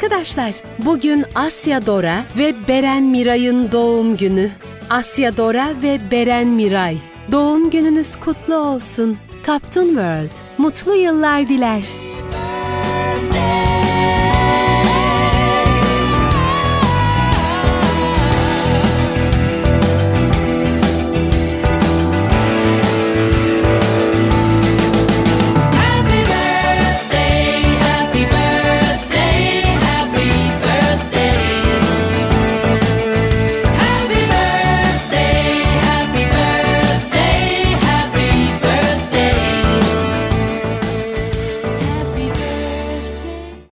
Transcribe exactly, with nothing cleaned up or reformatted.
Arkadaşlar, bugün Asya Dora ve Beren Miray'ın doğum günü. Asya Dora ve Beren Miray, doğum gününüz kutlu olsun. Kaptun World, mutlu yıllar diler.